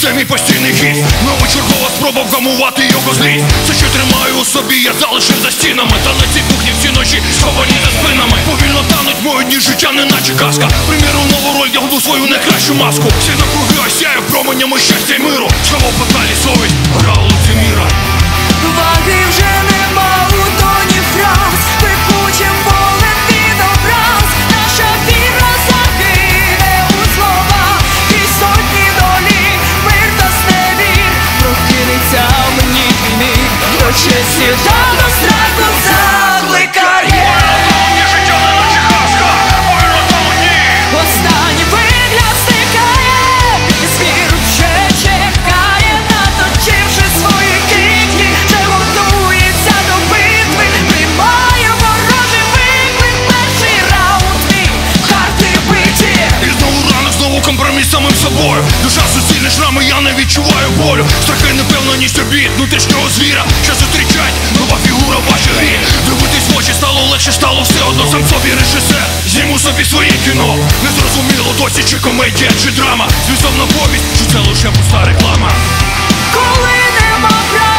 це мій постійний хід. Новочергова спроба вгамувати його злість. Все, що тримаю у собі, я залишив за стінами. Та на цій кухні всі ночі сховані за спинами. Повільно тануть мої дні життя, неначе казка. Приміру нову роль, вдягну свою найкращу маску. Всі навкруги осяю променями щастя й миру. Сховав пекалі совість, гра у лицеміра. Ваги вже нема у тоні фраз, пекучим полем від образ. Наша віра загине у слова, крізь сотні долі, мир та зневір. Прокинеться мені твій міг, до честі та до страху закликає. Останній вигляд стикає, звір вже чекає, наточивши свої кіхті, вже готується до битви, приймає ворожий виклик, перший раунд мій, карти биті. І знову ранок, знову компроміс з самим собою. Душа суцільні шрами, я не відчуваю болю. Страхи непевненість обід, внутрішнього звіра. Що зустрічать, нова фігура в вашій грі. Дивитись в очі стало легше, стало все одно. Сам собі режисер, зніму собі своє кіно. Не зрозуміло досі, чи комедія, чи драма. Змістовна повість, чи це лише пуста реклама. Коли нема правди,